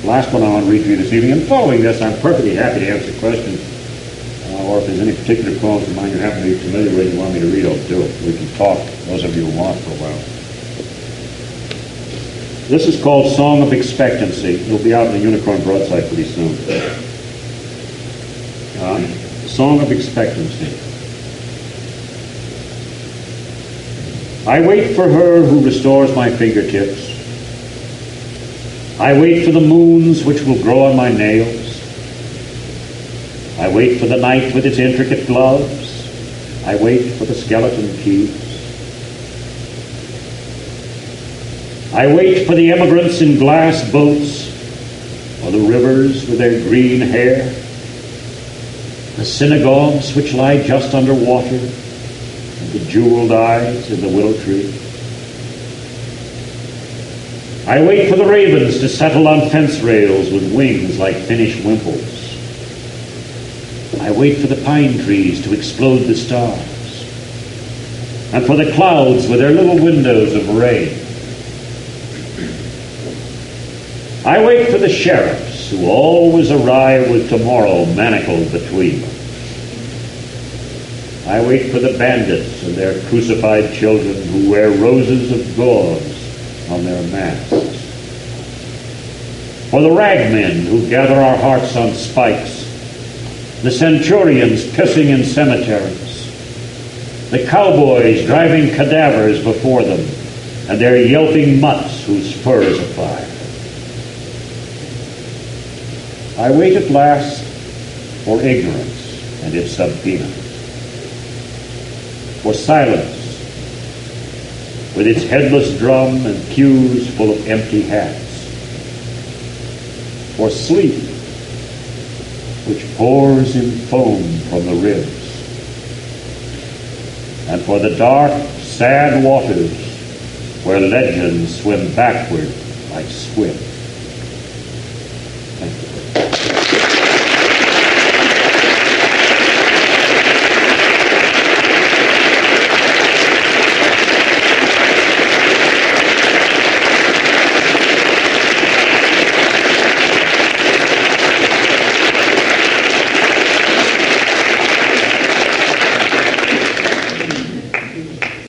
Last one I want to read to you this evening. And following this, I'm perfectly happy to answer questions, or if there's any particular poems of mine you happen to be familiar with and want me to read, I'll do it. We can talk, those of you who want, for a while. This is called Song of Expectancy. It'll be out in the Unicorn Broadside pretty soon. Song of Expectancy. I wait for her who restores my fingertips. I wait for the moons which will grow on my nails. I wait for the night with its intricate gloves. I wait for the skeleton keys. I wait for the emigrants in glass boats, or the rivers with their green hair, the synagogues which lie just under water, and the jeweled eyes in the willow tree. I wait for the ravens to settle on fence rails with wings like finished wimples. I wait for the pine trees to explode the stars, and for the clouds with their little windows of rain. I wait for the sheriffs who always arrive with tomorrow manacled between them. I wait for the bandits and their crucified children who wear roses of gauze on their masks. For the ragmen who gather our hearts on spikes, the centurions pissing in cemeteries, the cowboys driving cadavers before them, and their yelping mutts whose fur is afire. I wait at last for ignorance and its subpoena, for silence with its headless drum and pews full of empty hats, for sleep which pours in foam from the ribs, and for the dark, sad waters where legends swim backward like squid. Thank you.